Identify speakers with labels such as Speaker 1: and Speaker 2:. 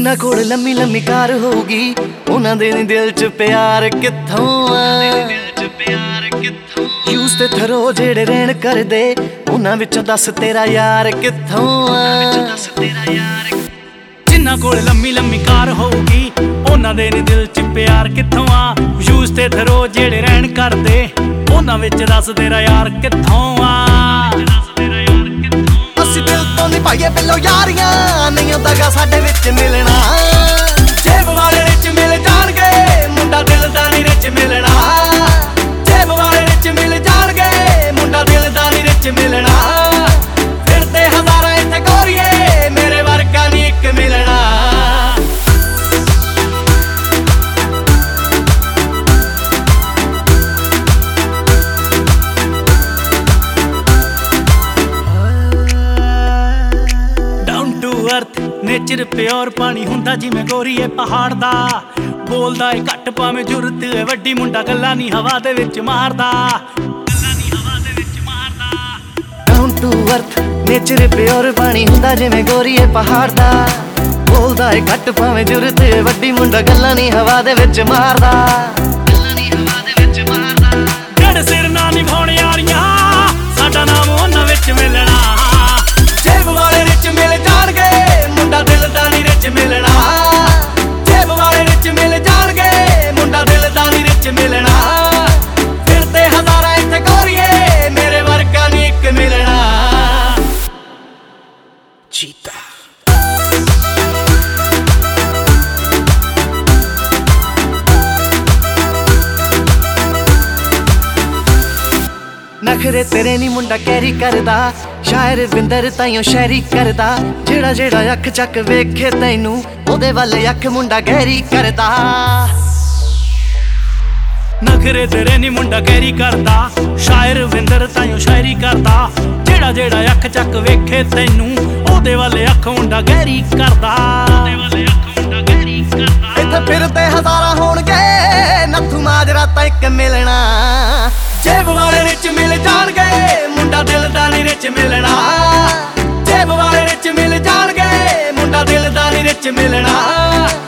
Speaker 1: जिन्ना कोल लम्मी लम्मी कार होगी उन्हां दे नी दिल च प्यार कित्थों यूज ते थरो जेड़े रहन करदे उन्हां विचों दस तेरा यार कित्थों
Speaker 2: जिन्ना कोल लम्मी लम्मी कार होगी उन्हां दे नी दिल च प्यार कित्थों यूज ते थरो जेड़े रहन करदे उन्हां विच दस तेरा यार कित्थों
Speaker 1: ਅਸੀਂ दिल तो निभाइए पिलो यारियां नहीं हुंदा गा साडे विच मिलना जेब वाले विच मिल जाणगे मुंडा दिल दा नी रिच मिलना जेब वाले विच मिल जाणगे मुंडा दिल दा नी रिच मिलना फिरदे हज़ारां इत्थे गोरीए मेरे वर्गा नी इक मिलना
Speaker 2: नेचर प्योर पानी हुंदा जिवें गोरी ए पहाड़ दा बोलदा ए घट भावें जुरत ए वड्डी मुंडा गल्लां नी हवा दे विच मारदा
Speaker 1: down to earth nature pure पानी हुंदा जिवें गोरी ए पहाड़ दा बोलदा ए घट भावें जुरत ए वड्डी मुंडा गल्लां नी हवा दे विच मारदा
Speaker 2: जड़ सिर ना निभाउण यारियां साडा नाम उन्हां विच मिलना
Speaker 1: जेब वाले रिच मिल जाणगे मुंडा दिल दा नी रिच मिलना जेब वाले रिच मिल जाणगे मुंडा दिल दा नी रिच मिलना फिरदे हज़ारां इत्थे गोरीए मेरे वर्गा नी इक मिलना चीता नखरे तेरे नी मुंडा कैरी करदा शायर विंदर ताइयों शायरी करदा जेड़ा जेड़ा अख चक वेखे तैनू ओदे वल अख मुंडा गहरी करदा
Speaker 2: नखरे तेरे नी मुंडा कैरी करदा शायर विंदर ताइयों शायरी करदा जेड़ा जेड़ा अख चक वेखे तैनू ओदे वल अख मुंडा गहरी करदा
Speaker 1: इत्थे फिरदे हज़ारां होणगे नत्थू माजरा तां इक मिलना जेब वाले रिच मिल जाणगे मुंडा दिल दा नी रिच मिलना जेब वाले रिच मिल जाणगे मुंडा दिल दा नी रिच मिलना